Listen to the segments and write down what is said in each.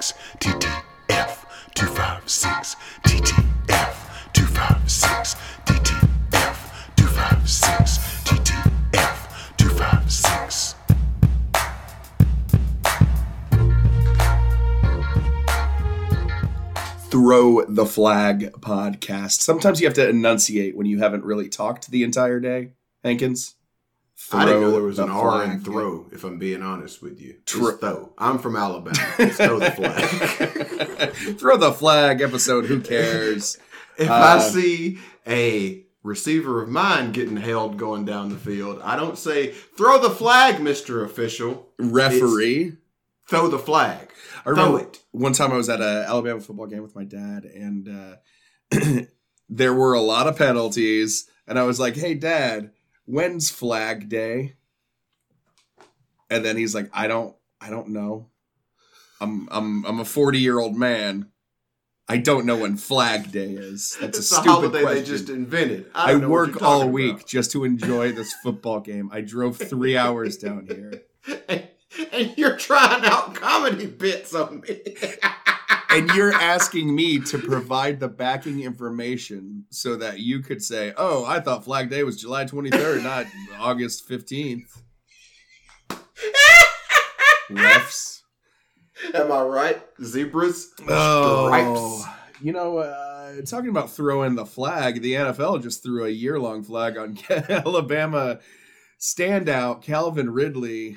256 TTF 256 TTF 256 TTF 256 TTF 256. Throw the Flag podcast. Sometimes you have to enunciate when you haven't really talked the entire day, Hankins. I didn't know there was an R in throw, if I'm being honest with you. It's throw. I'm from Alabama. It's throw the flag. Throw the flag episode, who cares? If I see a receiver of mine getting held going down the field, I don't say, throw the flag, Mr. Official. Referee? It's throw the flag. Throw it. One time I was at an Alabama football game with my dad, and there were a lot of penalties, and I was like, hey, Dad, when's Flag Day? And then he's like, I don't know. I'm a 40-year-old man. I don't know when Flag Day is. That's it's a stupid holiday question. they just invented. I work all week just to enjoy this football game. I drove 3 hours down here. And you're trying out comedy bits on me. And you're asking me to provide the backing information so that you could say, oh, I thought Flag Day was July 23rd, not August 15th. Refs. Am I right? Zebras? Oh, Stripes? You know, talking about throwing the flag, the NFL just threw a year-long flag on Alabama standout Calvin Ridley.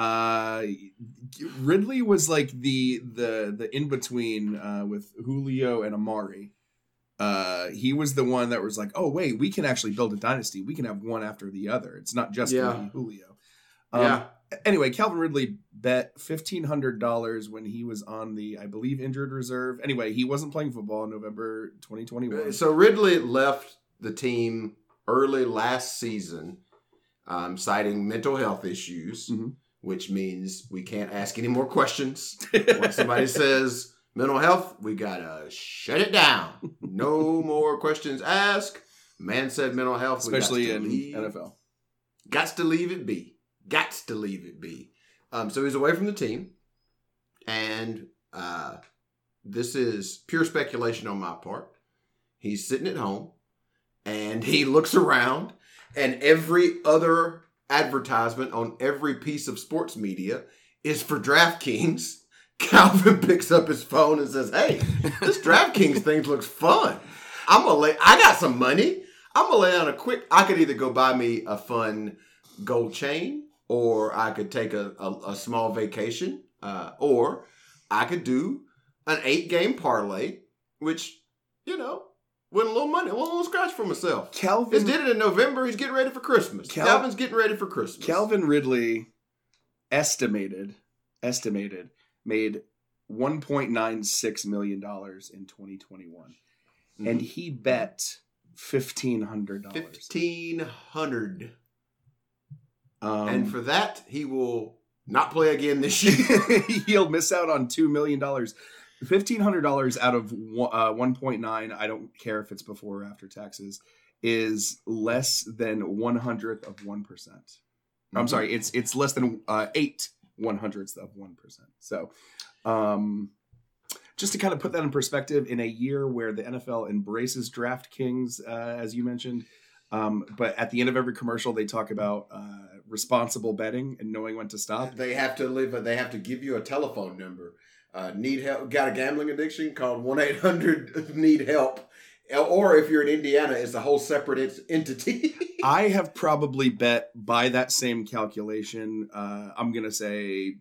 Ridley was like the in-between with Julio and Amari. He was the one that was like, oh wait, we can actually build a dynasty. We can have one after the other. It's not just gonna be Julio. Anyway, Calvin Ridley bet $1,500 when he was on the, I believe, injured reserve. Anyway, he wasn't playing football in November 2021. So Ridley left the team early last season, citing mental health issues. Mm-hmm. Which means we can't ask any more questions. When somebody says mental health, we gotta shut it down. No more questions asked. Man said mental health. Especially in NFL. Gots to leave it be. Gots to leave it be. So he's away from the team. And this is pure speculation on my part. He's sitting at home. And he looks around. And every other advertisement on every piece of sports media is for DraftKings. Calvin picks up his phone and says, hey, this DraftKings thing looks fun. I got some money. I'm going to lay down I could either go buy me a fun gold chain, or I could take a small vacation, or I could do an 8-game parlay, which, win a little money, a little scratch for myself. Calvin He's did it in November. He's getting ready for Christmas. Calvin's getting ready for Christmas. Calvin Ridley estimated made $1.96 million in 2021. Mm-hmm. And he bet $1,500. $1,500. And for that, he will not play again this year. He'll miss out on $2 million. $1,500 out of 1.9, I don't care if it's before or after taxes, is less than 1/100th of 1%. Mm-hmm. I'm sorry, it's less than 8/100ths of 1%. So, just to kind of put that in perspective, in a year where the NFL embraces DraftKings, as you mentioned, but at the end of every commercial, they talk about responsible betting and knowing when to stop. They have to give you a telephone number. Need help? Got a gambling addiction? Call 1-800-NEED-HELP. Or if you're in Indiana, it's a whole separate entity. I have probably bet by that same calculation, I'm going to say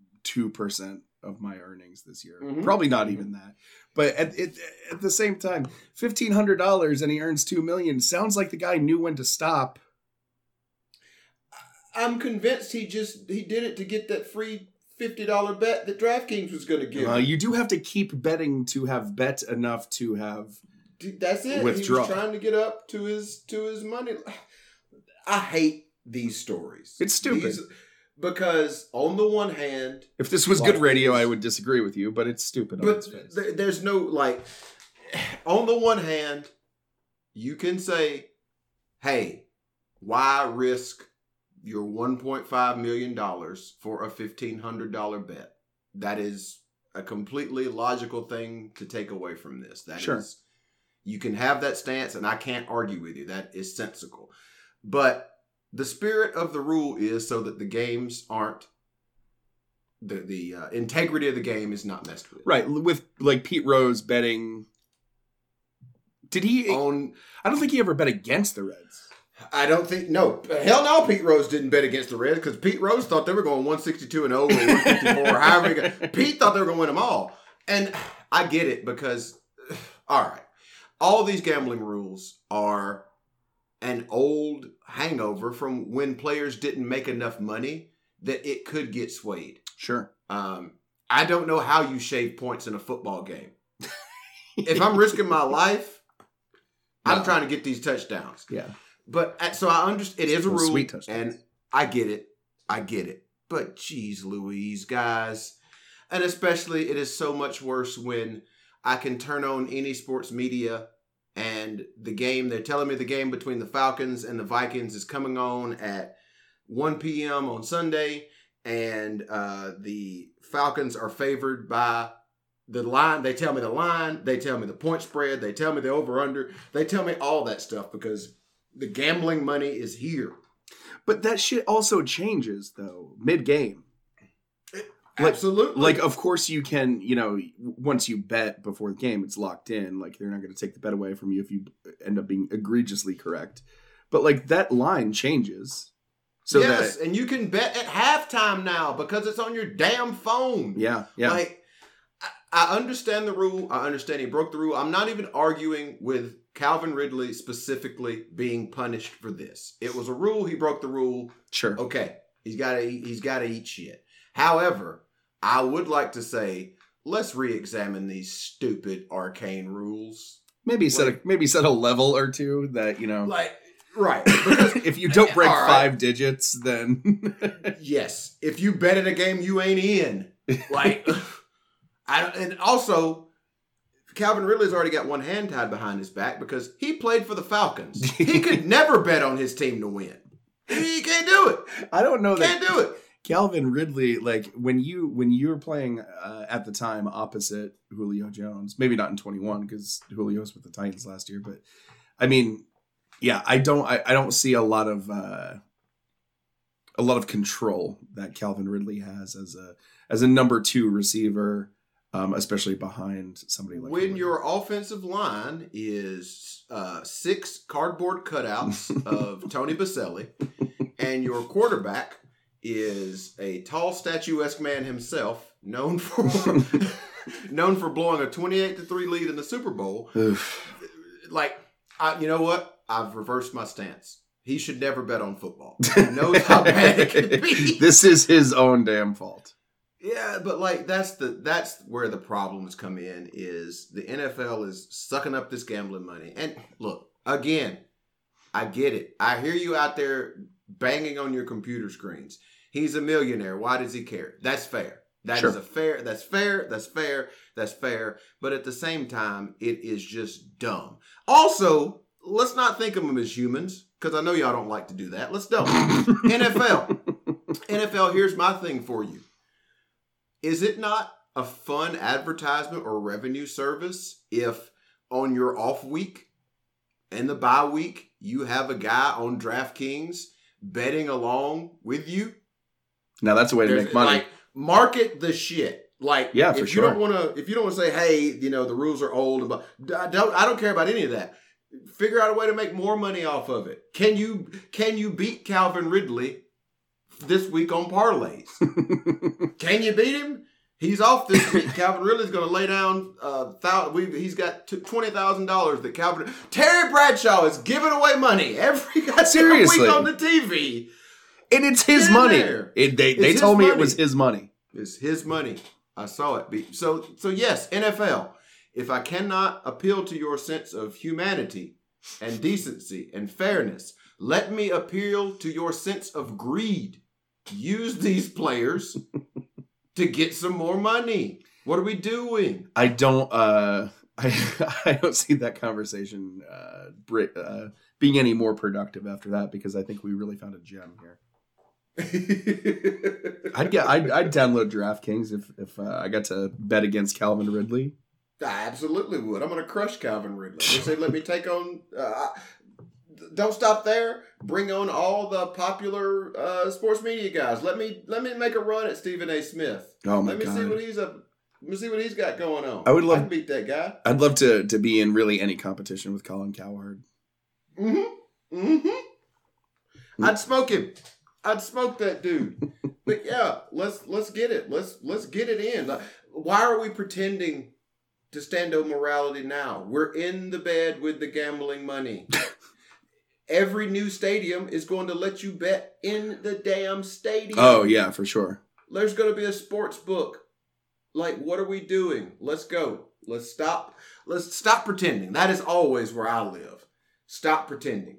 2% of my earnings this year. Mm-hmm. Probably not even that. But at the same time, $1,500 and he earns $2 million sounds like the guy knew when to stop. I'm convinced he did it to get that free $50 bet that DraftKings was going to give. You do have to keep betting to have bet enough to have. That's it. Withdraw. He was trying to get up to his money. I hate these stories. It's stupid. Because on the one hand, if this was good radio, I would disagree with you, but it's stupid. But there's no on the one hand, you can say, hey, why risk your $1.5 million for a $1,500 bet? That is a completely logical thing to take away from this. That Sure. is, you can have that stance, and I can't argue with you. That is sensical. But the spirit of the rule is so that the games aren't, the integrity of the game is not messed with. Right. With like Pete Rose betting. Did he? I don't think he ever bet against the Reds. I don't think, no. Hell no, Pete Rose didn't bet against the Reds because Pete Rose thought they were going 162-0 or 154 or however. Pete thought they were going to win them all. And I get it because, all right, all these gambling rules are an old hangover from when players didn't make enough money that it could get swayed. Sure. I don't know how you shave points in a football game. If I'm risking my life, I'm trying to get these touchdowns. Yeah. But so I understand it is a rule, sweet touchdowns. and I get it. But geez, Louise, guys, and especially it is so much worse when I can turn on any sports media and the game. They're telling me the game between the Falcons and the Vikings is coming on at 1 p.m. on Sunday, and the Falcons are favored by the line. They tell me the line. They tell me the point spread. They tell me the over/under. They tell me all that stuff because the gambling money is here. But that shit also changes, though, mid-game. Absolutely. Like, of course you can, once you bet before the game, it's locked in. Like, they're not going to take the bet away from you if you end up being egregiously correct. But, like, that line changes. So yes, and you can bet at halftime now because it's on your damn phone. Yeah. Like, I understand the rule. I understand he broke the rule. I'm not even arguing with Calvin Ridley specifically being punished for this. It was a rule. He broke the rule. Sure. Okay. He's got to eat shit. However, I would like to say, let's re-examine these stupid arcane rules. Maybe set a level or two that, Right. Because if you don't break right. 5 digits, then yes. If you bet at a game you ain't in. Like, and also, Calvin Ridley's already got one hand tied behind his back because he played for the Falcons. He could never bet on his team to win. He can't do it. I don't know Can't do it. Calvin Ridley, like when you were playing at the time opposite Julio Jones, maybe not in 21 because Julio was with the Titans last year, but I mean, yeah, I don't see a lot of control that Calvin Ridley has as a number 2 receiver. Especially behind somebody like when your offensive line is 6 cardboard cutouts of Tony Baselli, and your quarterback is a tall, statuesque man himself, known for blowing a 28-3 lead in the Super Bowl. Like, you know what? I've reversed my stance. He should never bet on football. He knows how bad it can be. This is his own damn fault. Yeah, but like that's where the problems come in is the NFL is sucking up this gambling money. And look, again, I get it. I hear you out there banging on your computer screens. He's a millionaire. Why does he care? That's fair. That's fair. That's fair. But at the same time, it is just dumb. Also, let's not think of them as humans because I know y'all don't like to do that. Let's don't. NFL, here's my thing for you. Is it not a fun advertisement or revenue service if on your off week and the bye week, you have a guy on DraftKings betting along with you? Now that's a way to make money. Like, market the shit. Like, yeah, for if sure. If you don't want to say, hey, the rules are old, but I don't care about any of that. Figure out a way to make more money off of it. Can you beat Calvin Ridley this week on parlays? Can you beat him? He's off this week. Calvin Ridley's going to lay down he's got $20,000 that Terry Bradshaw is giving away money every Seriously. week on the TV. And it's his money. They told me it was his money. It's his money. I saw it. So yes, NFL, if I cannot appeal to your sense of humanity and decency and fairness, let me appeal to your sense of greed. Use these players to get some more money. What are we doing? I don't see that conversation being any more productive after that because I think we really found a gem here. I'd download DraftKings if I got to bet against Calvin Ridley. I absolutely would. I'm going to crush Calvin Ridley. They say, let me take on. Don't stop there. Bring on all the popular sports media guys. Let me make a run at Stephen A. Smith. Oh my God! Let me see what he's got going on. I can beat that guy. I'd love to be in really any competition with Colin Cowherd. I'd smoke him. I'd smoke that dude. But yeah, let's get it. Let's get it in. Why are we pretending to stand on morality now? We're in the bed with the gambling money. Every new stadium is going to let you bet in the damn stadium. Oh, yeah, for sure. There's going to be a sports book. Like, what are we doing? Let's go. Let's stop pretending. That is always where I live. Stop pretending.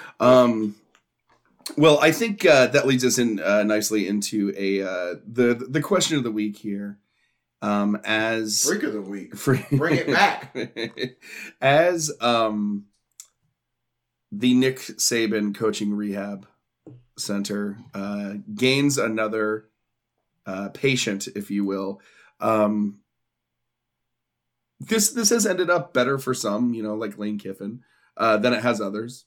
Well, I think that leads us in nicely into the question of the week here. As Freak of the week. Bring it back. As the Nick Saban Coaching Rehab Center gains another patient, if you will. This has ended up better for some, like Lane Kiffin, than it has others.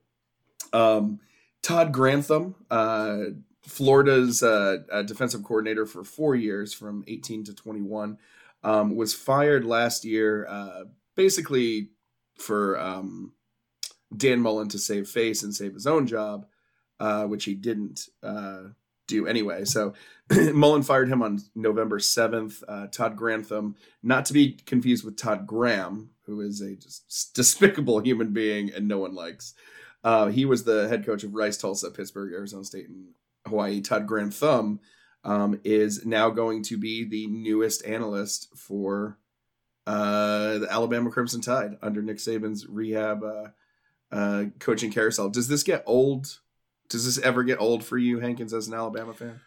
Todd Grantham, Florida's defensive coordinator for 4 years, from 18 to 21, was fired last year, basically for Dan Mullen to save face and save his own job, which he didn't do anyway. So Mullen fired him on November 7th. Todd Grantham, not to be confused with Todd Graham, who is a just despicable human being and no one likes. He was the head coach of Rice, Tulsa, Pittsburgh, Arizona State, and Hawaii. Todd Grantham is now going to be the newest analyst for the Alabama Crimson Tide under Nick Saban's rehab coaching carousel. Does this get old? Does this ever get old for you, Hankins, as an Alabama fan?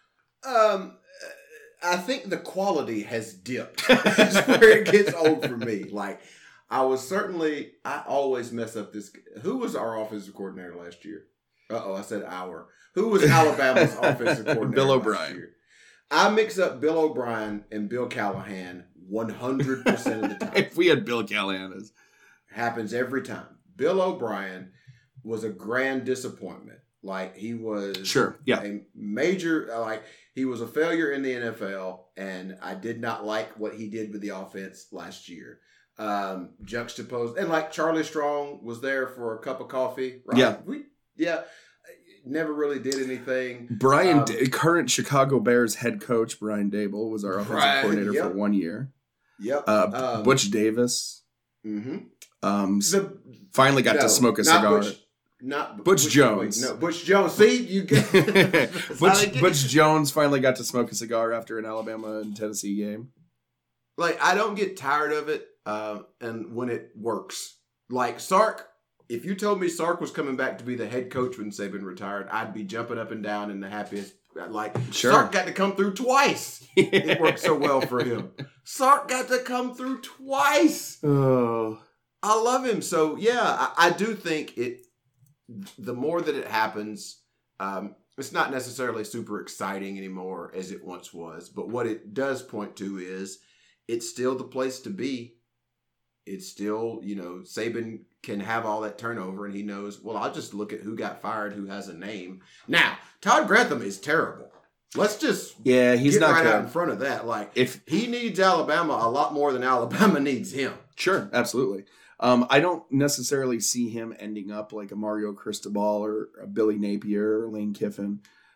I think the quality has dipped. That's where it gets old for me. Like, I always mess up this. Who was our offensive coordinator last year? I said our. Who was Alabama's offensive coordinator? Bill O'Brien. Year? I mix up Bill O'Brien and Bill Callahan 100% of the time. If we had Bill Callahan, it happens every time. Bill O'Brien was a grand disappointment. Like, he was a major, he was a failure in the NFL, and I did not like what he did with the offense last year. Juxtaposed, and Charlie Strong was there for a cup of coffee, right? Never really did anything. Current Chicago Bears head coach Brian Daboll was our offensive coordinator for 1 year. Yep. Butch Davis. Mm-hmm. Finally got to smoke a cigar. Butch Jones. No, Butch Jones. See, you get Butch Jones finally got to smoke a cigar after an Alabama and Tennessee game. I don't get tired of it, and when it works. Sark, if you told me Sark was coming back to be the head coach when Saban retired, I'd be jumping up and down in the happiest. Sure. Sark got to come through twice. It worked so well for him. Sark got to come through twice. Oh, I love him. So yeah, I do think it. The more that it happens, it's not necessarily super exciting anymore as it once was. But what it does point to is it's still the place to be. It's still, Saban can have all that turnover and he knows, well, I'll just look at who got fired, who has a name. Now, Todd Grantham is terrible. Let's just he's get not right good. out in front of that. If he needs Alabama a lot more than Alabama needs him. Sure, absolutely. I don't necessarily see him ending up like a Mario Cristobal or a Billy Napier or Lane Kiffin.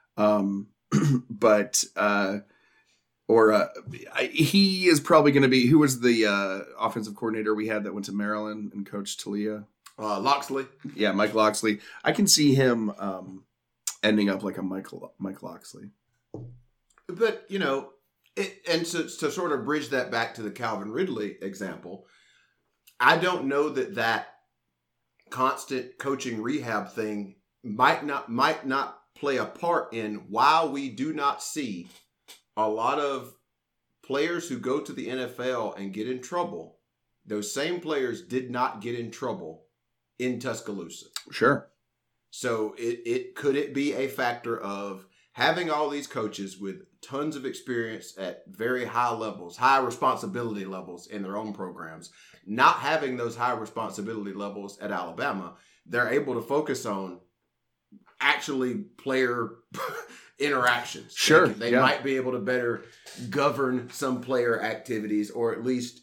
He is probably going to be, who was the offensive coordinator we had that went to Maryland and coached Talia? Loxley. Yeah, Mike Loxley. I can see him ending up like a Mike Loxley. But, and to sort of bridge that back to the Calvin Ridley example, I don't know that constant coaching rehab thing might not play a part in why we do not see a lot of players who go to the NFL and get in trouble. Those same players did not get in trouble in Tuscaloosa. Sure. So could it be a factor of having all these coaches with tons of experience at very high levels, high responsibility levels in their own programs, not having those high responsibility levels at Alabama, they're able to focus on actually player interactions. Sure. They might be able to better govern some player activities, or at least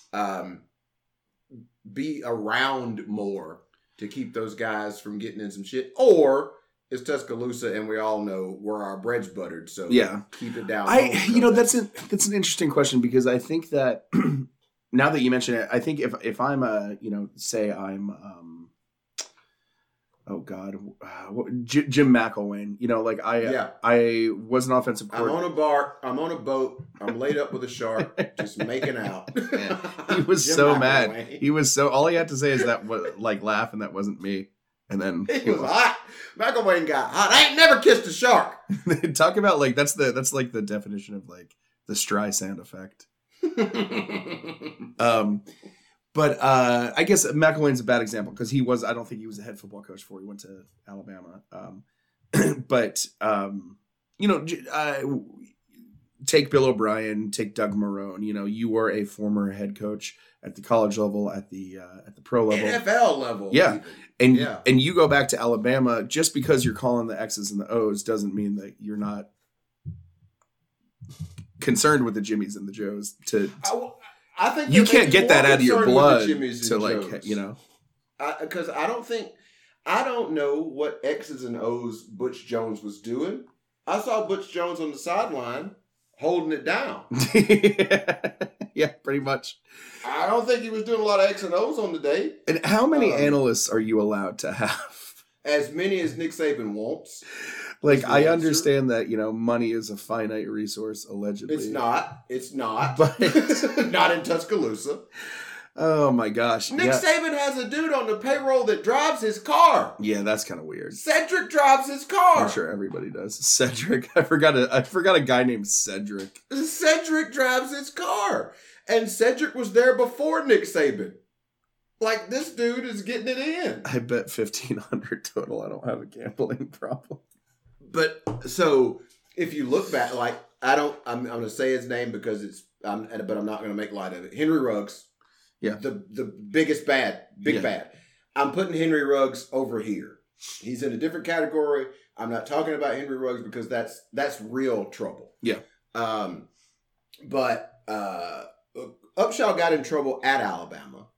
be around more to keep those guys from getting in some shit. Or it's Tuscaloosa, and we all know where our bread's buttered. So keep it down. That's an interesting question, because I think that now that you mention it, I think if I'm say I'm Jim McElwain, I was an offensive coordinator. I'm on a boat. I'm laid up with a shark, just making out. Yeah. He was so mad. He was so, all he had to say is that laugh, and that wasn't me. And then he was hot. McElwain got hot. I ain't never kissed a shark. Talk about that's the definition of the Streisand effect. But I guess McElwain's a bad example, because I don't think he was a head football coach before he went to Alabama. Take Bill O'Brien, take Doug Marrone. You were a former head coach at the college level, at the pro level, NFL level. Yeah. And you go back to Alabama, just because you're calling the X's and the O's doesn't mean that you're not concerned with the Jimmies and the Joes. I think you can't get that out of your blood to because I don't know what X's and O's Butch Jones was doing. I saw Butch Jones on the sideline holding it down. Yeah, pretty much. I don't think he was doing a lot of X and O's on the day. And how many analysts are you allowed to have? As many as Nick Saban wants. I understand that, money is a finite resource, allegedly. It's not. But not in Tuscaloosa. Oh, my gosh. Nick Saban has a dude on the payroll that drives his car. Yeah, that's kind of weird. Cedric drives his car. I'm sure everybody does. Cedric. I forgot a guy named Cedric. Cedric drives his car. And Cedric was there before Nick Saban. This dude is getting it in. I bet 1,500 total. I don't have a gambling problem. But so if you look back, I'm going to say his name because but I'm not going to make light of it. Henry Ruggs. Yeah. The biggest bad. I'm putting Henry Ruggs over here. He's in a different category. I'm not talking about Henry Ruggs because that's real trouble. Yeah. But Upshaw got in trouble at Alabama.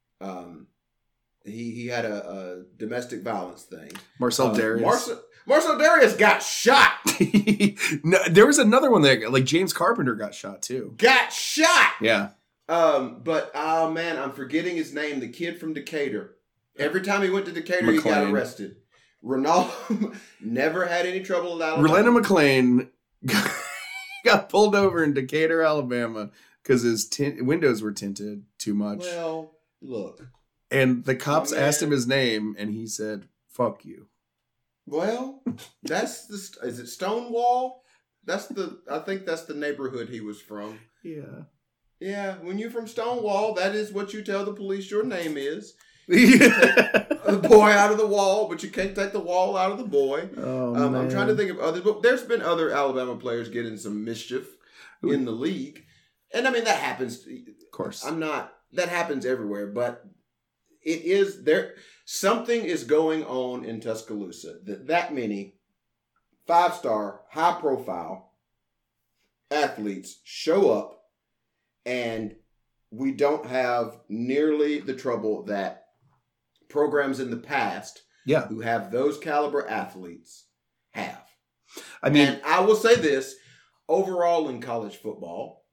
He had a domestic violence thing. Marcel Darius. Marcel Darius got shot. No, there was another one there. James Carpenter got shot too. Got shot. Yeah. But oh man, I'm forgetting his name. The kid from Decatur. Every time he went to Decatur, McLean. He got arrested. Ronaldo never had any trouble with Alabama. Rolando McClain got pulled over in Decatur, Alabama, because his windows were tinted too much. Well, look. And the cops asked him his name, and he said, "Fuck you." Well, is it Stonewall? I think that's the neighborhood he was from. Yeah. Yeah, when you're from Stonewall, that is what you tell the police your name is. The boy out of the wall, but you can't take the wall out of the boy. Oh, I'm trying to think of others, but there's been other Alabama players getting some mischief in the league. And I mean, that happens. Of course. That happens everywhere, but it is there. Something is going on in Tuscaloosa that many 5-star, high-profile athletes show up, and we don't have nearly the trouble that programs in the past who have those caliber athletes have. I mean, and I will say this, overall in college football,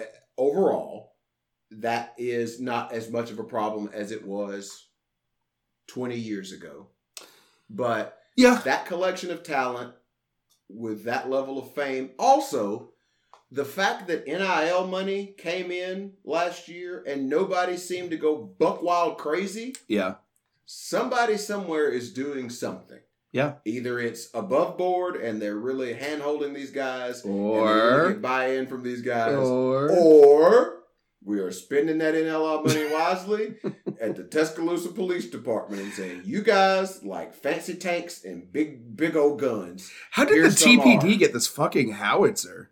that is not as much of a problem as it was 20 years ago. But that collection of talent with that level of fame, also the fact that NIL money came in last year and nobody seemed to go buck wild crazy. Yeah. Somebody somewhere is doing something. Yeah. Either it's above board and they're really hand-holding these guys or and they really get buy-in from these guys. Or we are spending that NIL money wisely at the Tuscaloosa Police Department and saying, "You guys like fancy tanks and big old guns." How did the TPD get this fucking howitzer?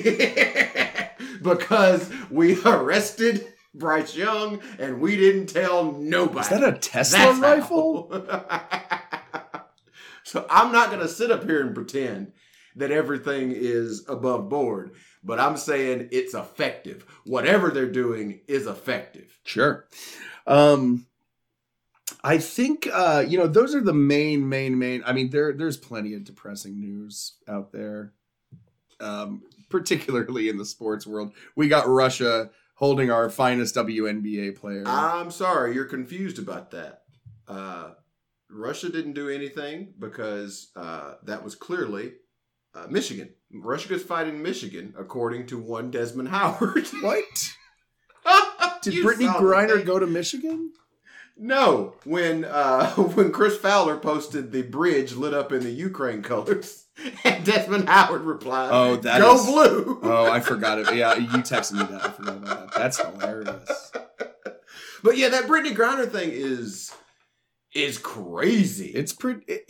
Because we arrested Bryce Young and we didn't tell nobody. Is that a Tesla rifle? So I'm not going to sit up here and pretend that everything is above board, but I'm saying it's effective. Whatever they're doing is effective. Sure. I think, those are the main. I mean, there's plenty of depressing news out there, particularly in the sports world. We got Russia holding our finest WNBA player. I'm sorry, you're confused about that. Russia didn't do anything because that was clearly Michigan. Russia's fighting Michigan, according to one Desmond Howard. What? Did Brittany Griner go to Michigan? No. When Chris Fowler posted the bridge lit up in the Ukraine colors, and Desmond Howard replied, "Oh, go blue." Oh, I forgot it. Yeah, you texted me that. I forgot about that. That's hilarious. But yeah, that Brittany Griner thing is crazy. It's pretty,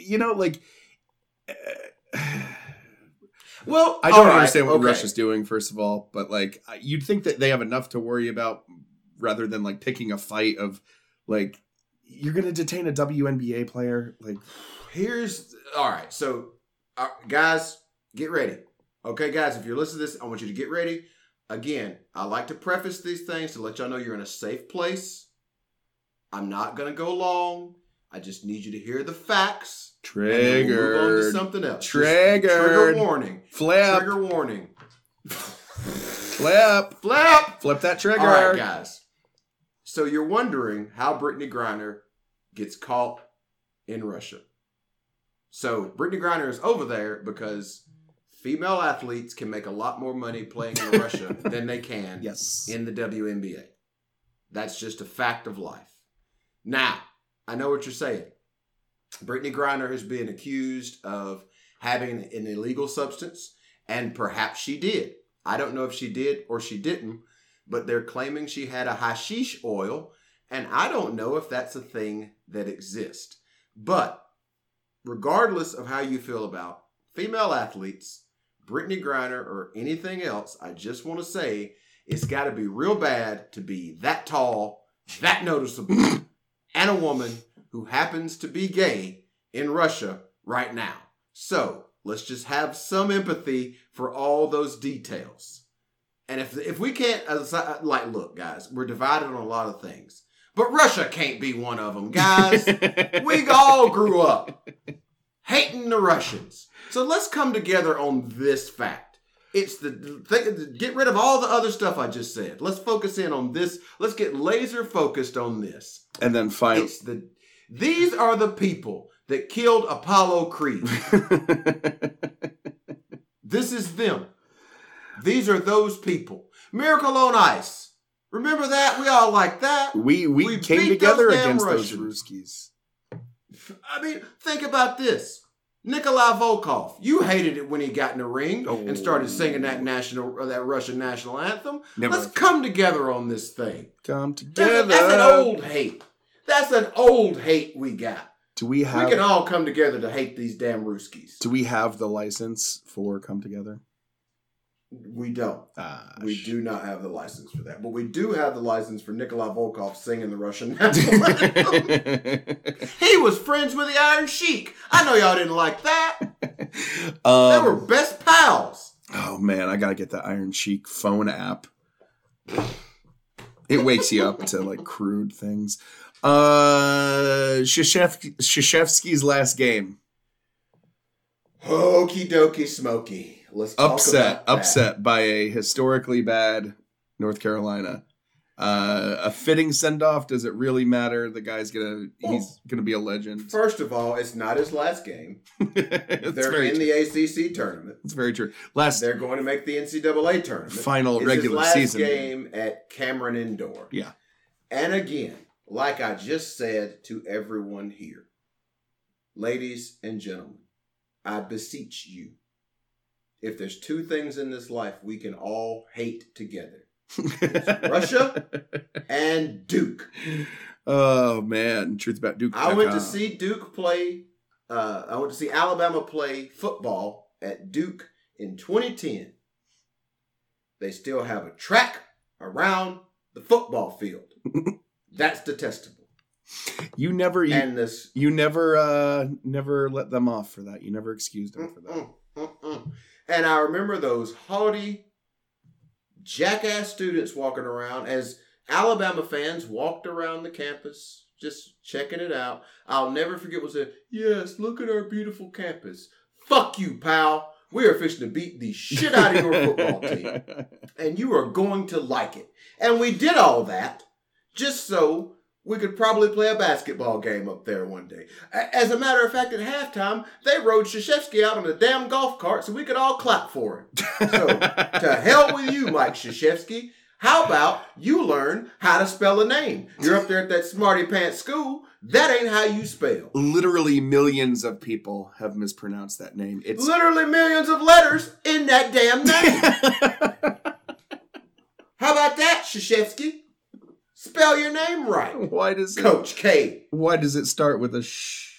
well, I don't understand what Russia's doing, first of all, but like, you'd think that they have enough to worry about rather than like picking a fight of like, you're going to detain a WNBA player. Like, all right. So guys, get ready. Okay, guys, if you're listening to this, I want you to get ready. Again, I like to preface these things to let y'all know you're in a safe place. I'm not going to go long. I just need you to hear the facts. Triggered. And then we'll move on to something else. Triggered. Trigger warning. Flip. Trigger warning. Flip. Flip that trigger. All right, guys. So you're wondering how Brittany Griner gets caught in Russia. So Brittany Griner is over there because female athletes can make a lot more money playing in Russia than they can in the WNBA. That's just a fact of life. Now, I know what you're saying. Brittany Griner is being accused of having an illegal substance, and perhaps she did. I don't know if she did or she didn't, but they're claiming she had a hashish oil, and I don't know if that's a thing that exists. But regardless of how you feel about female athletes, Brittany Griner, or anything else, I just want to say it's got to be real bad to be that tall, that noticeable, and a woman who happens to be gay in Russia right now. So let's just have some empathy for all those details. And if we can't, look, guys, we're divided on a lot of things. But Russia can't be one of them, guys. We all grew up hating the Russians. So let's come together on this fact. It's get rid of all the other stuff I just said. Let's focus in on this. Let's get laser focused on this. And then finally, these are the people that killed Apollo Creed. This is them. These are those people. Miracle on Ice. Remember that? We all like that. We came together against those Ruskies. I mean, think about this. Nikolai Volkov. You hated it when he got in the ring and started singing that Russian national anthem. Let's come together on this thing. Come together. That's an old hate. That's an old hate we got. We can all come together to hate these damn Ruskies. Do we have the license for Come Together? We don't. We do not have the license for that. But we do have the license for Nikolai Volkov singing the Russian national anthem. He was friends with the Iron Sheik. I know y'all didn't like that. They were best pals. Oh, man. I got to get the Iron Sheik phone app. It wakes you up to, like, crude things. Krzyzewski's last game. Okie dokie smoky. Let's talk upset by a historically bad North Carolina. A fitting send-off. Does it really matter? The guy's he's gonna be a legend. First of all, it's not his last game. They're in the ACC tournament. It's very true. They're going to make the NCAA tournament. Final regular season game at Cameron Indoor. Yeah. And again, like I just said to everyone here, ladies and gentlemen, I beseech you, if there's two things in this life we can all hate together, it's Russia and Duke. Oh man, truth about Duke. I went to see Duke play. I went to see Alabama play football at Duke in 2010. They still have a track around the football field. That's detestable. You never never let them off for that. You never excused them for that. And I remember those haughty, jackass students walking around as Alabama fans walked around the campus, just checking it out. I'll never forget what said, "Yes, look at our beautiful campus." Fuck you, pal. We are fixing to beat the shit out of your football team. And you are going to like it. And we did all that just so we could probably play a basketball game up there one day. As a matter of fact, at halftime, they rode Krzyzewski out on a damn golf cart so we could all clap for him. So, to hell with you, Mike Krzyzewski. How about you learn how to spell a name? You're up there at that smarty pants school. That ain't how you spell. Literally millions of people have mispronounced that name. It's literally millions of letters in that damn name. How about that, Krzyzewski? Spell your name right. Why does Coach K? Why does it start with a sh?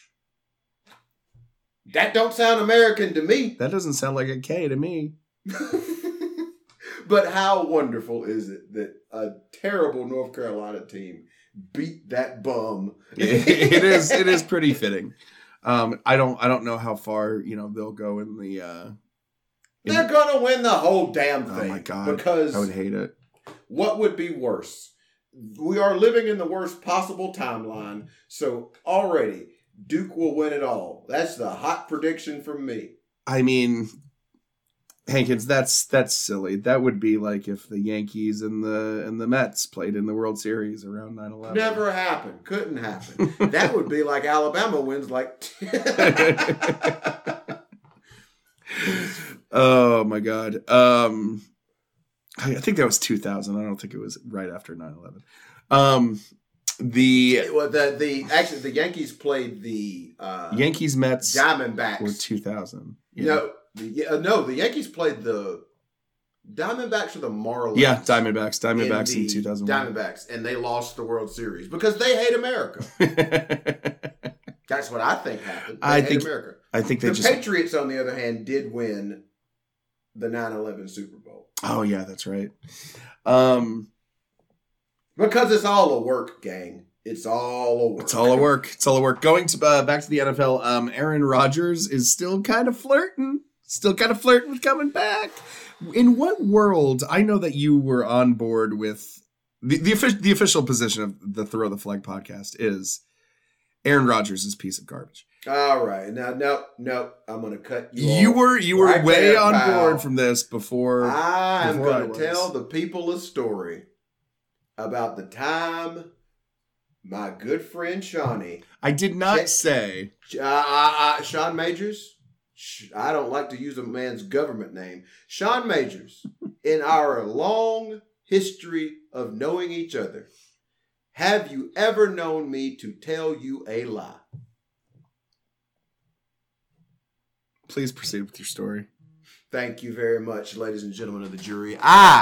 That don't sound American to me. That doesn't sound like a K to me. But how wonderful is it that a terrible North Carolina team beat that bum? It is pretty fitting. I don't know how far they'll go in the. They're gonna win the whole damn thing. Oh my god! Because I would hate it. What would be worse? We are living in the worst possible timeline. So already Duke will win it all. That's the hot prediction from me. I mean, Hankins, that's silly. That would be like if the Yankees and the Mets played in the World Series around 9/11. Never happened. Couldn't happen. That would be like Alabama wins like. Oh my god. I think that was 2000. I don't think it was right after 9/11. The Yankees played the Yankees Mets Diamondbacks were 2000. Yeah. No, the Yankees played the Diamondbacks or the Marlins. Yeah, Diamondbacks in 2001. Diamondbacks, and they lost the World Series because they hate America. That's what I think happened. They hate America. I think the Patriots, on the other hand, did win the 9/11 Super Bowl. Oh yeah, that's right. Because it's all a work, gang. It's all a work. It's all a work. It's all a work. Going to back to the NFL. Aaron Rodgers is still kind of flirting with coming back. In what world? I know that you were on board with the official position of the Throw the Flag podcast is Aaron Rodgers is a piece of garbage. All right. Now, no. I'm going to cut you off. You were right way there, on board from this before. I'm going to tell the people a story about the time my good friend Shawnee. I did not say. Sean Majors. I don't like to use a man's government name. Sean Majors, in our long history of knowing each other, have you ever known me to tell you a lie? Please proceed with your story. Thank you very much, ladies and gentlemen of the jury.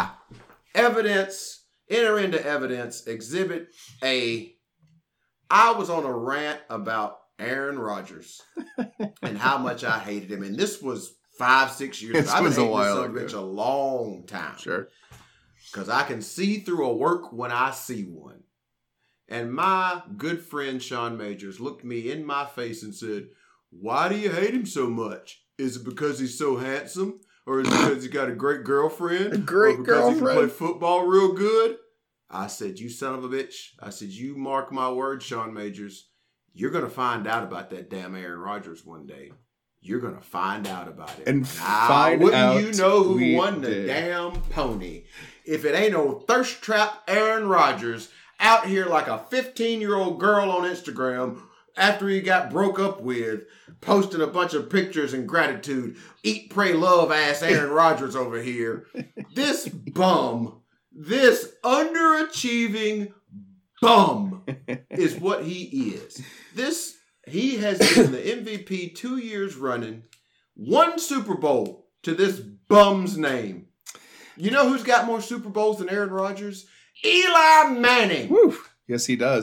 Enter into evidence, Exhibit A. I was on a rant about Aaron Rodgers and how much I hated him. And this was 5-6 years ago. I've been hating this son of a bitch a long time. Sure. Because I can see through a work when I see one. And my good friend Sean Majors looked me in my face and said, "Why do you hate him so much? Is it because he's so handsome? Or is it because he got a great girlfriend? A great or because girlfriend. he can play football real good?" I said, "You son of a bitch." I said, "You mark my words, Sean Majors. You're going to find out about that damn Aaron Rodgers one day. You're going to find out about it." And wouldn't you know who won the damn pony? If it ain't no thirst trap Aaron Rodgers out here like a 15-year-old girl on Instagram after he got broke up with, posting a bunch of pictures and gratitude. Eat, pray, love ass Aaron Rodgers over here. This bum, this underachieving bum is what he is. He has been the MVP 2 years running, one Super Bowl to this bum's name. You know who's got more Super Bowls than Aaron Rodgers? Eli Manning. Woo. Yes, he does.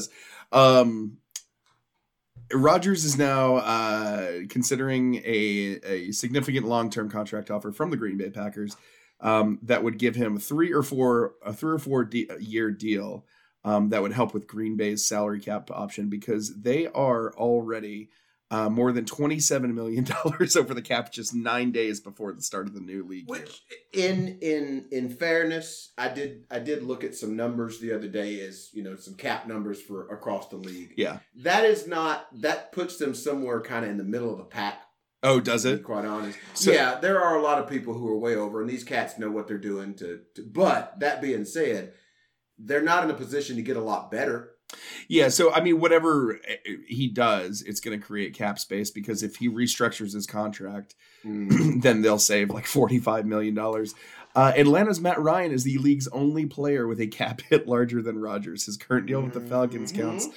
Rodgers is now considering a significant long-term contract offer from the Green Bay Packers that would give him a 3 or 4 year deal that would help with Green Bay's salary cap option, because they are already more than $27 million over the cap just 9 days before the start of the new league year. Which, in fairness, I did look at some numbers the other day, as some cap numbers for across the league. Yeah, that puts them somewhere kind of in the middle of the pack. Oh, does it? To be quite honest. So, yeah, there are a lot of people who are way over, and these cats know what they're doing. But that being said, they're not in a position to get a lot better. Yeah, so I mean, whatever he does, it's going to create cap space, because if he restructures his contract, then they'll save like $45 million. Atlanta's Matt Ryan is the league's only player with a cap hit larger than Rodgers. His current deal with the Falcons counts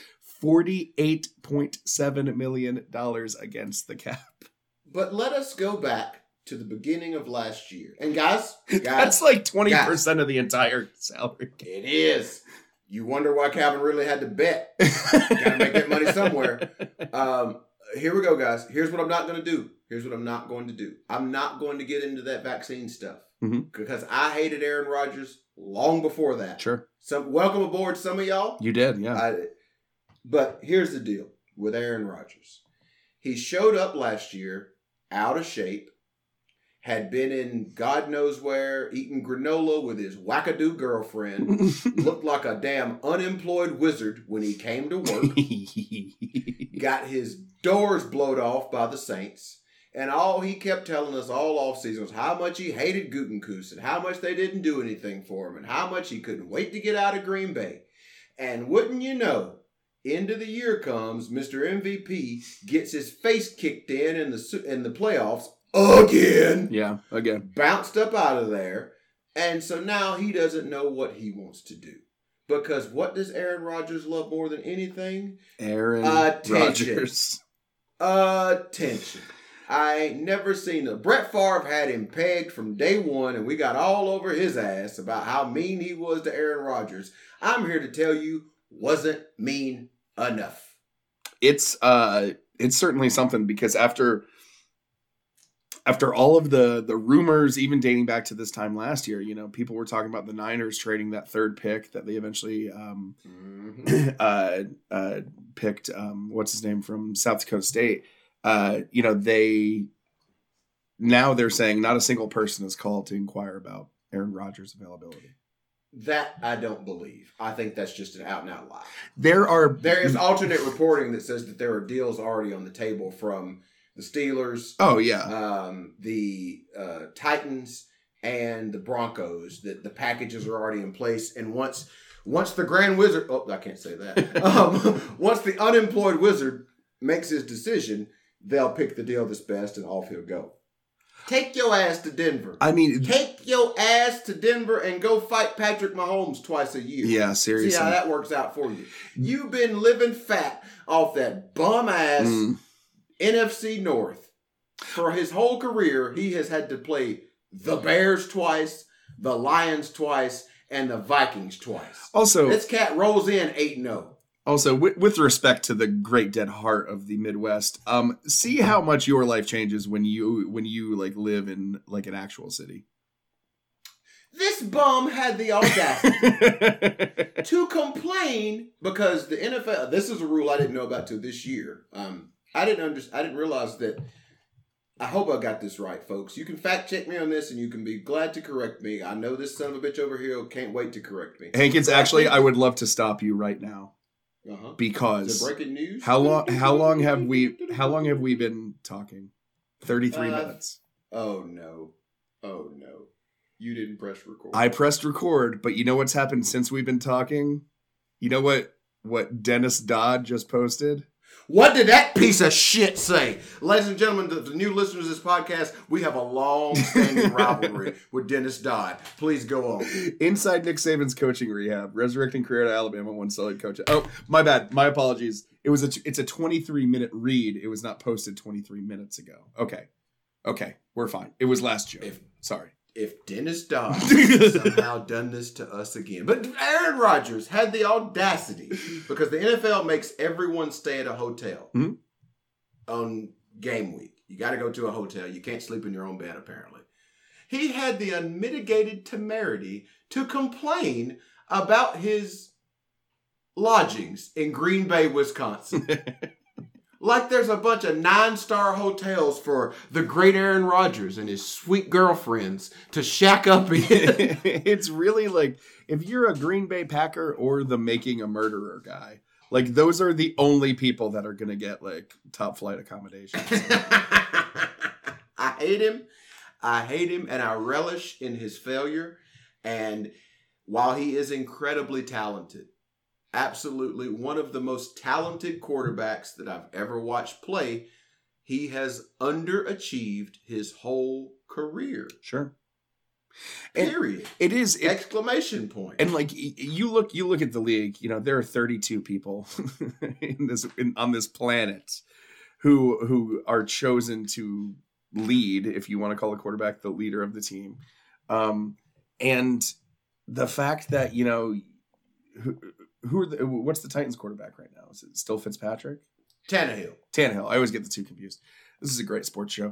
$48.7 million against the cap. But let us go back to the beginning of last year. And guys that's like 20% of the entire salary. It is. You wonder why Calvin Ridley had to bet. Got to make that money somewhere. Here we go, guys. Here's what I'm not going to do. I'm not going to get into that vaccine stuff. Because I hated Aaron Rodgers long before that. Sure. So welcome aboard, some of y'all. You did, yeah. But here's the deal with Aaron Rodgers. He showed up last year out of shape, had been in God knows where, eating granola with his wackadoo girlfriend, looked like a damn unemployed wizard when he came to work, got his doors blowed off by the Saints, and all he kept telling us all offseason was how much he hated Gutekunst and how much they didn't do anything for him and how much he couldn't wait to get out of Green Bay. And wouldn't you know, end of the year comes, Mr. MVP gets his face kicked in the playoffs again. Yeah, again. Bounced up out of there. And so now he doesn't know what he wants to do. Because what does Aaron Rodgers love more than anything? Aaron Rodgers. Attention. I ain't never seen it. Brett Favre had him pegged from day one, and we got all over his ass about how mean he was to Aaron Rodgers. I'm here to tell you, wasn't mean enough. It's certainly something, because after all of the rumors, even dating back to this time last year, people were talking about the Niners trading that third pick that they eventually picked. What's his name from South Dakota State? They're saying not a single person has called to inquire about Aaron Rodgers' availability. That I don't believe. I think that's just an out and out lie. There is alternate reporting that says that there are deals already on the table from the Steelers. Oh yeah. The Titans and the Broncos. That the packages are already in place, and once the Grand Wizard, I can't say that. Once the unemployed wizard makes his decision, they'll pick the deal that's best, and off he'll go. Take your ass to Denver. Take your ass to Denver and go fight Patrick Mahomes twice a year. Yeah, seriously. See how that works out for you. You've been living fat off that bum-ass NFC North. For his whole career, he has had to play the Bears twice, the Lions twice, and the Vikings twice. Also, this cat rolls in 8-0. Also, with respect to the great dead heart of the Midwest, see how much your life changes when you like live in like an actual city. This bum had the audacity to complain because the NFL. This is a rule I didn't know about till this year. I didn't realize that. I hope I got this right, folks. You can fact check me on this, and you can be glad to correct me. I know this son of a bitch over here can't wait to correct me. Hankins, actually, I would love to stop you right now. Because is it breaking news? How long have we been talking? 33 minutes. Oh no. You didn't press record. I pressed record, but you know what's happened since we've been talking? You know what Dennis Dodd just posted? What did that piece of shit say? Ladies and gentlemen, the new listeners of this podcast, we have a long-standing rivalry with Dennis Dodd. Please go on. Inside Nick Saban's coaching rehab, resurrecting career to Alabama, one solid coach. Oh, my bad. My apologies. It's a 23-minute read. It was not posted 23 minutes ago. Okay. We're fine. It was last June. Sorry. if Dennis Dodd somehow done this to us again. But Aaron Rodgers had the audacity, because the NFL makes everyone stay at a hotel on game week. You got to go to a hotel. You can't sleep in your own bed, apparently. He had the unmitigated temerity to complain about his lodgings in Green Bay, Wisconsin. Like there's a bunch of 9-star hotels for the great Aaron Rodgers and his sweet girlfriends to shack up in. It's really like, if you're a Green Bay Packer or the Making a Murderer guy, like those are the only people that are going to get like top flight accommodations. I hate him. And I relish in his failure. And while he is incredibly talented, absolutely one of the most talented quarterbacks that I've ever watched play, he has underachieved his whole career. Sure. Period. It is exclamation point. And like you look at the league, you know, there are 32 people on this planet who are chosen to lead, if you want to call a quarterback the leader of the team. And the fact that, you know, what's the Titans quarterback right now? Is it still Fitzpatrick? Tannehill. I always get the two confused. This is a great sports show.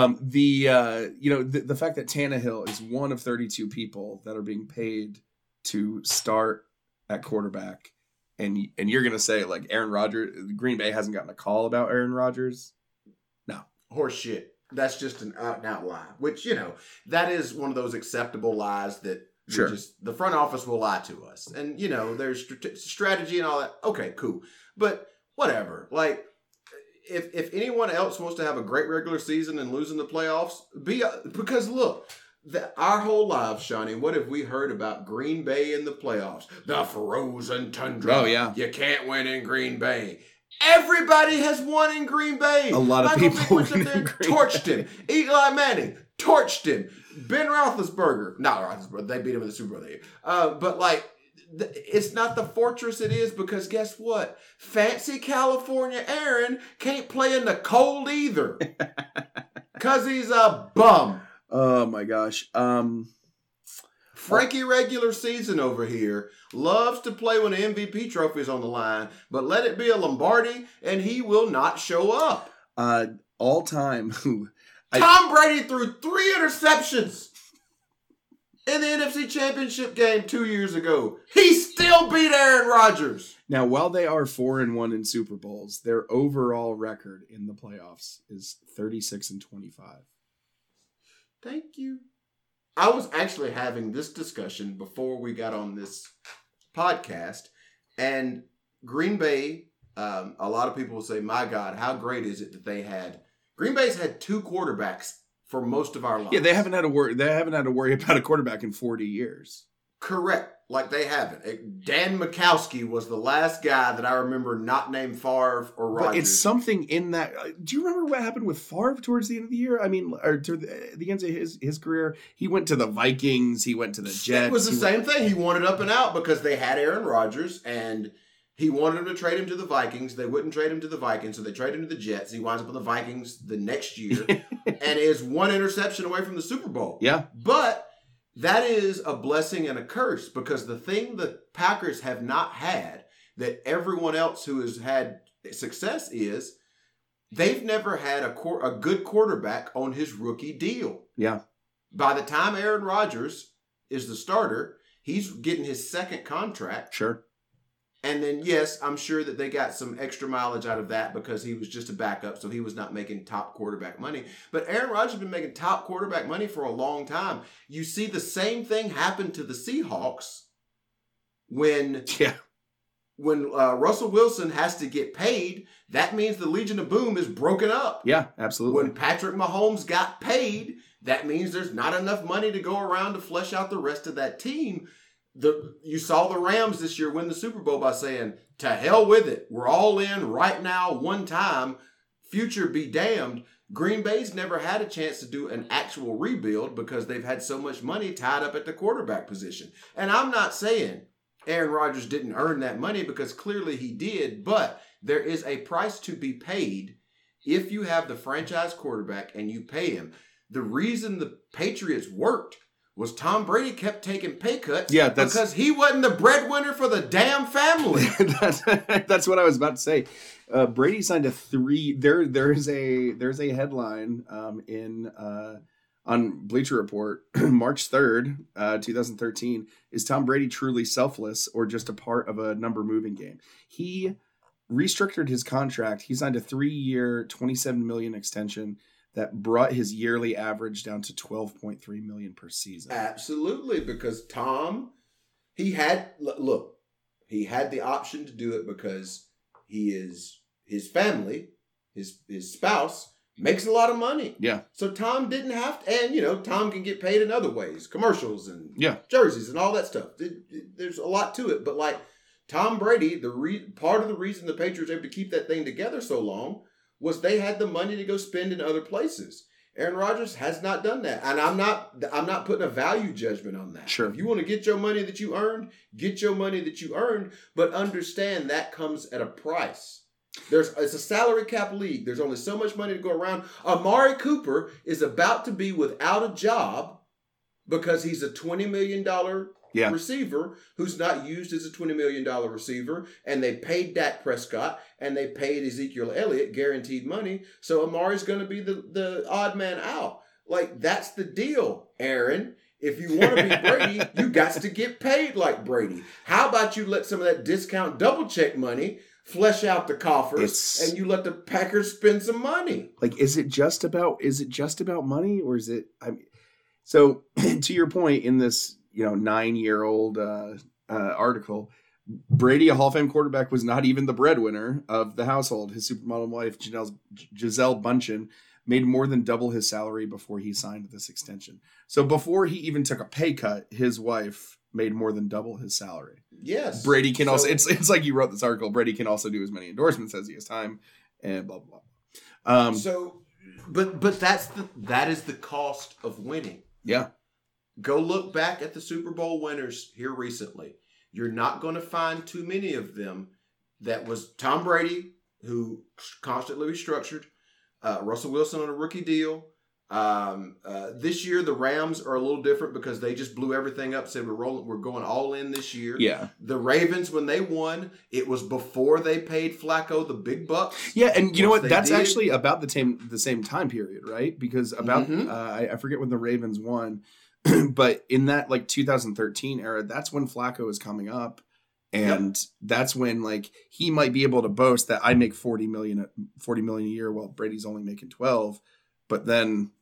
The fact that Tannehill is one of 32 people that are being paid to start at quarterback, and you're gonna say like Aaron Rodgers, Green Bay hasn't gotten a call about Aaron Rodgers? No, horse shit. That's just an out and out lie. Which, you know, that is one of those acceptable lies that sure, the front office will lie to us, and you know there's strategy and all that. Okay, cool, but whatever. Like, if anyone else wants to have a great regular season and lose in the playoffs, because look, our whole lives, Shawnee, what have we heard about Green Bay in the playoffs? The frozen tundra. Oh yeah, you can't win in Green Bay. Everybody has won in Green Bay. A lot of Michael people Vick went up there and torched him. Eli Manning torched him. Ben Roethlisberger, not Roethlisberger, they beat him in the Super Bowl that year. But like, it's not the fortress it is, because guess what? Fancy California Aaron can't play in the cold either, because he's a bum. Oh my gosh. Frankie regular season over here loves to play when the MVP trophy is on the line, but let it be a Lombardi and he will not show up. All time. Tom Brady threw 3 interceptions in the NFC Championship game 2 years ago. He still beat Aaron Rodgers. Now, while they are 4-1 in Super Bowls, their overall record in the playoffs is 36-25. Thank you. I was actually having this discussion before we got on this podcast, and Green Bay, a lot of people will say, my God, how great is it that they had Green Bay's had 2 quarterbacks for most of our lives. Yeah, they haven't had to worry about a quarterback in 40 years. Correct. Like they haven't. Dan Majkowski was the last guy that I remember not named Favre or Rodgers. But it's something in that. Do you remember what happened with Favre towards the end of the year? I mean, or to the end of his career, he went to the Vikings. He went to the Jets. It was the same thing. He wanted up and out because they had Aaron Rodgers, and he wanted him to trade him to the Vikings. They wouldn't trade him to the Vikings, so they traded him to the Jets. He winds up on the Vikings the next year and is 1 interception away from the Super Bowl. Yeah. But that is a blessing and a curse, because the thing the Packers have not had that everyone else who has had success is they've never had a good quarterback on his rookie deal. Yeah. By the time Aaron Rodgers is the starter, he's getting his second contract. Sure. And then, yes, I'm sure that they got some extra mileage out of that because he was just a backup, so he was not making top quarterback money. But Aaron Rodgers has been making top quarterback money for a long time. You see the same thing happen to the Seahawks when Russell Wilson has to get paid. That means the Legion of Boom is broken up. Yeah, absolutely. When Patrick Mahomes got paid, that means there's not enough money to go around to flesh out the rest of that team. You saw the Rams this year win the Super Bowl by saying, to hell with it. We're all in right now, one time. Future be damned. Green Bay's never had a chance to do an actual rebuild because they've had so much money tied up at the quarterback position. And I'm not saying Aaron Rodgers didn't earn that money, because clearly he did, but there is a price to be paid if you have the franchise quarterback and you pay him. The reason the Patriots worked was Tom Brady kept taking pay cuts because he wasn't the breadwinner for the damn family. That's what I was about to say. Brady signed a 3. There's a headline on Bleacher Report, March 3rd, 2013. Is Tom Brady truly selfless or just a part of a number moving game? He restructured his contract. He signed a 3-year, $27 million extension that brought his yearly average down to $12.3 million per season. Absolutely, because Tom, he had the option to do it because his family, his spouse makes a lot of money. Yeah. So Tom didn't have to, and Tom can get paid in other ways, commercials and jerseys and all that stuff. There's a lot to it, but like Tom Brady, part of the reason the Patriots were able to keep that thing together so long was they had the money to go spend in other places. Aaron Rodgers has not done that. And I'm not putting a value judgment on that. Sure. If you want to get your money that you earned, get your money that you earned, but understand that comes at a price. It's a salary cap league. There's only so much money to go around. Amari Cooper is about to be without a job because he's a $20 million receiver who's not used as a $20 million receiver, and they paid Dak Prescott and they paid Ezekiel Elliott guaranteed money, so Amari's going to be the odd man out. Like, that's the deal, Aaron. If you want to be Brady, you got to get paid like Brady. How about you let some of that discount double check money flesh out the coffers and you let the Packers spend some money? Like, is it just about money, or is it, so to your point in this 9-year-old article, Brady, a Hall of Fame quarterback, was not even the breadwinner of the household. His supermodel wife, Gisele Bundchen, made more than double his salary before he signed this extension. So before he even took a pay cut, his wife made more than double his salary. Yes. Brady can also, it's like you wrote this article, Brady can also do as many endorsements as he has time, and blah, blah, blah. But that is the cost of winning. Yeah. Go look back at the Super Bowl winners here recently. You're not going to find too many of them. That was Tom Brady, who constantly restructured. Russell Wilson on a rookie deal. This year, the Rams are a little different because they just blew everything up, said we're going all in this year. Yeah. The Ravens, when they won, it was before they paid Flacco the big bucks. Yeah, and you know what? That's actually about the same time period, right? Because I forget when the Ravens won, but in that 2013 era, that's when Flacco is coming up. And that's when he might be able to boast that I make $40 million a year while Brady's only making 12. But then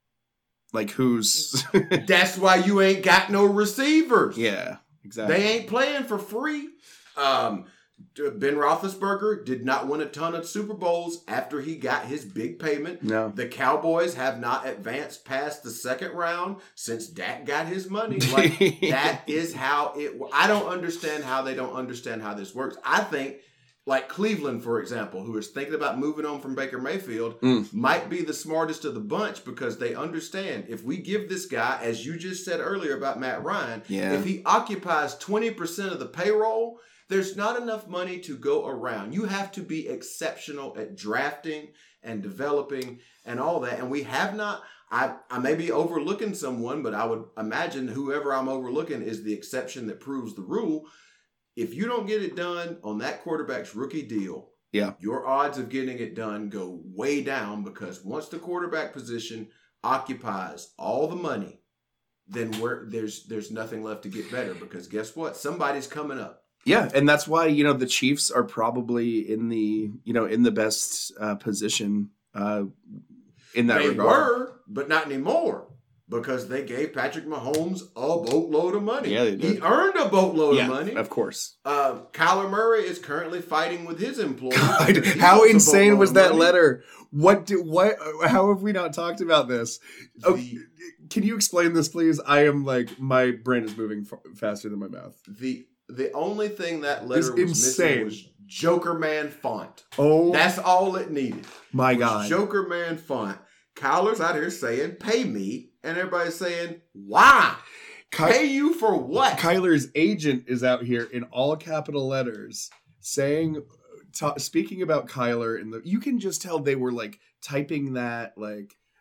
who's that's why you ain't got no receivers. Yeah, exactly. They ain't playing for free. Ben Roethlisberger did not win a ton of Super Bowls after he got his big payment. No. The Cowboys have not advanced past the second round since Dak got his money. That is how I don't understand how they don't understand how this works. I think Cleveland, for example, who is thinking about moving on from Baker Mayfield, might be the smartest of the bunch because they understand if we give this guy, as you just said earlier about Matt Ryan, if he occupies 20% of the payroll, there's not enough money to go around. You have to be exceptional at drafting and developing and all that. And we have not, I may be overlooking someone, but I would imagine whoever I'm overlooking is the exception that proves the rule. If you don't get it done on that quarterback's rookie deal, your odds of getting it done go way down because once the quarterback position occupies all the money, then there's nothing left to get better because guess what? Somebody's coming up. Yeah, and that's why the Chiefs are probably in the best position in that regard. They were, but not anymore because they gave Patrick Mahomes a boatload of money. Yeah, they did. He earned a boatload of money. Of course. Kyler Murray is currently fighting with his employer. How insane was that letter? How have we not talked about this? Can you explain this, please? I am my brain is moving faster than my mouth. The only thing that letter was missing was Joker Man font. Oh, that's all it needed. My God, Joker Man font. Kyler's out here saying, "Pay me," and everybody's saying, "Why? Pay you for what?" Kyler's agent is out here in all capital letters saying, speaking about Kyler, you can just tell they were typing that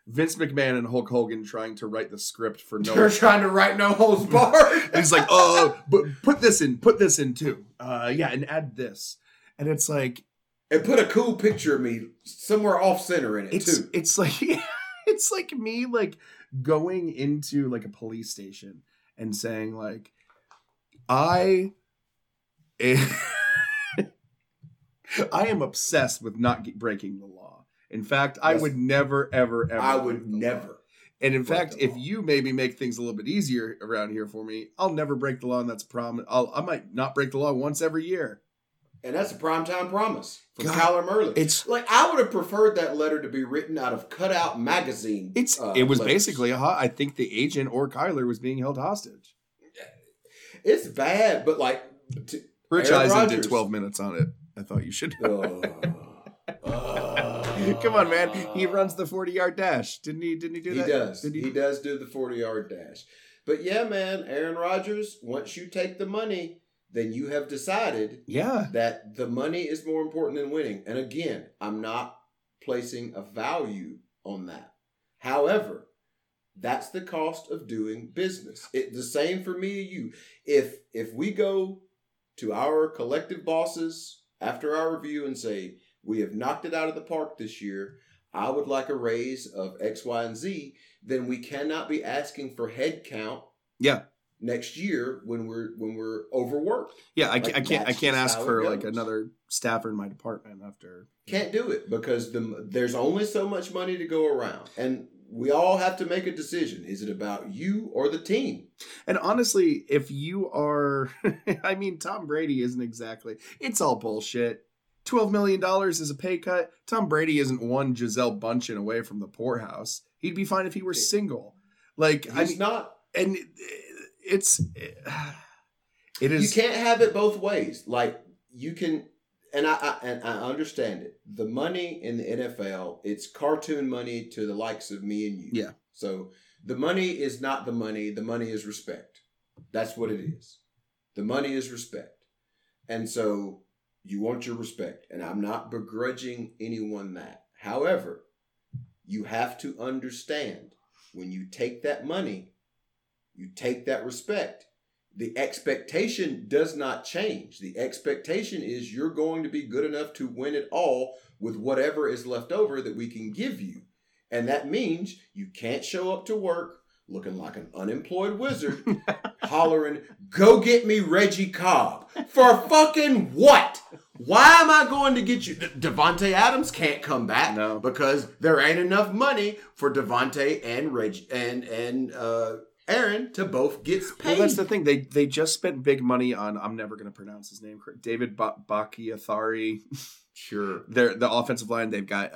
Vince McMahon and Hulk Hogan trying to write the script for They're trying to write No Holds Barred. And he's like, oh, but put this in too. Yeah, and add this. And it's like, and put a cool picture of me somewhere off center in it too. It's like it's like me like going into like a police station and saying like, I am obsessed with not breaking the law. In fact, I would never, ever. I would never. And in fact, if you maybe make things a little bit easier around here for me, I'll never break the law, and that's a promise. I might not break the law once every year. And that's a primetime promise from Kyler Murray. It's like I would have preferred that letter to be written out of Cutout magazine. It was letters. Basically I think the agent or Kyler was being held hostage. It's bad, but like Rich Eisen did 12 minutes on it. I thought you should. Come on, man. He runs the 40-yard dash. Didn't he do that? He does. He does do the 40-yard dash. But yeah, man, Aaron Rodgers, once you take the money, then you have decided that the money is more important than winning. And again, I'm not placing a value on that. However, that's the cost of doing business. The same for me and you. If we go to our collective bosses after our review and say, we have knocked it out of the park this year, I would like a raise of X, Y, and Z, then we cannot be asking for head count next year when we're overworked. Yeah, I can't ask for like another staffer in my department after. Can't do it because there's only so much money to go around. And we all have to make a decision. Is it about you or the team? And honestly, if you are, I mean, Tom Brady isn't exactly, it's all bullshit. $12 million is a pay cut. Tom Brady isn't one Gisele Bündchen away from the poorhouse. He'd be fine if he were single. Like, he's not. And it is. You can't have it both ways. Like, you can, and I understand it. The money in the NFL, it's cartoon money to the likes of me and you. Yeah. So the money is not the money. The money is respect. That's what it is. The money is respect. And so you want your respect. And I'm not begrudging anyone that. However, you have to understand when you take that money, you take that respect. The expectation does not change. The expectation is you're going to be good enough to win it all with whatever is left over that we can give you. And that means you can't show up to work looking like an unemployed wizard, hollering, go get me Reggie Cobb. For fucking what? Why am I going to get you? Devontae Adams can't come back because there ain't enough money for Devontae and Reggie and Aaron to both get paid. Well, that's the thing. They just spent big money on, I'm never going to pronounce his name correct, David Bakhtiari. Sure. The offensive line, they've got,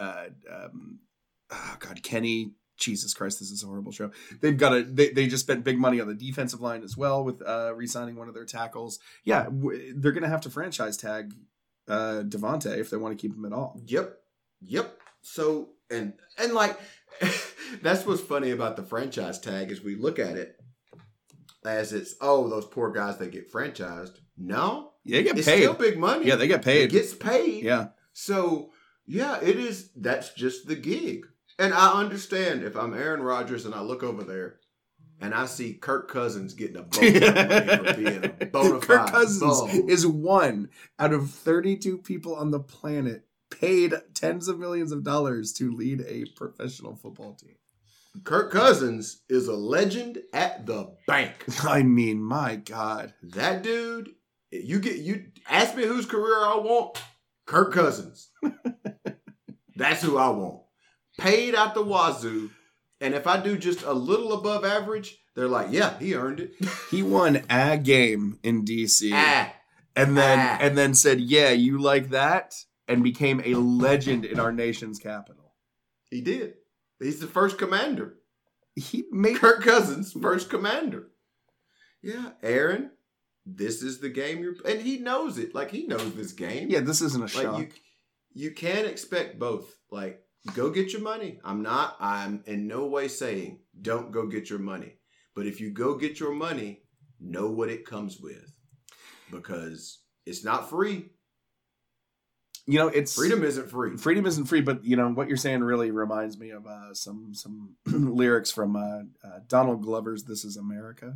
Kenny. Jesus Christ, this is a horrible show. They've got they just spent big money on the defensive line as well with re-signing one of their tackles. Yeah, they're going to have to franchise tag Devontae if they want to keep him at all. Yep. So, and like, that's what's funny about the franchise tag is we look at it as it's, those poor guys that get franchised. No. Yeah, they get paid. It's still big money. Yeah, they get paid. It gets paid. Yeah. So, yeah, it is. That's just the gig. And I understand if I'm Aaron Rodgers and I look over there and I see Kirk Cousins getting a bonus for being a bona fide Kirk Cousins is one out of 32 people on the planet paid tens of millions of dollars to lead a professional football team. Kirk Cousins is a legend at the bank. I mean, my God. That dude, you ask me whose career I want, Kirk Cousins. That's who I want. Paid out the wazoo. And if I do just a little above average, they're like, yeah, he earned it. He won a game in DC. And then said, yeah, you like that? And became a legend in our nation's capital. He did. He's the first commander. He made Kirk Cousins first commander. Yeah, Aaron, this is the game you're, and he knows it. Like, he knows this game. Yeah, this isn't a shock. You can't expect both. Like, go get your money. I'm in no way saying don't go get your money. But if you go get your money, know what it comes with. Because it's not free. it's freedom isn't free. Freedom isn't free, but what you're saying really reminds me of some lyrics from Donald Glover's "This Is America."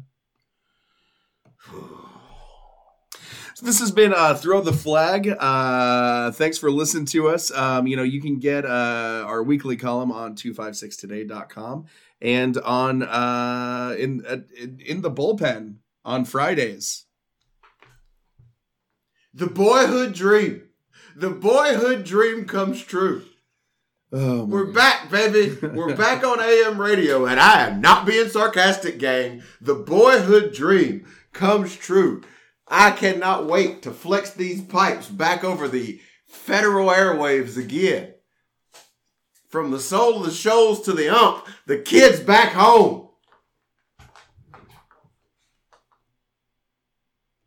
So this has been Throw the Flag. Thanks for listening to us. You can get our weekly column on 256today.com and on in the bullpen on Fridays. The boyhood dream. The boyhood dream comes true. Oh, we're back, baby. We're back on AM radio, and I am not being sarcastic, gang. The boyhood dream comes true. I cannot wait to flex these pipes back over the federal airwaves again. From the soul of the shoals to the ump, the kid's back home.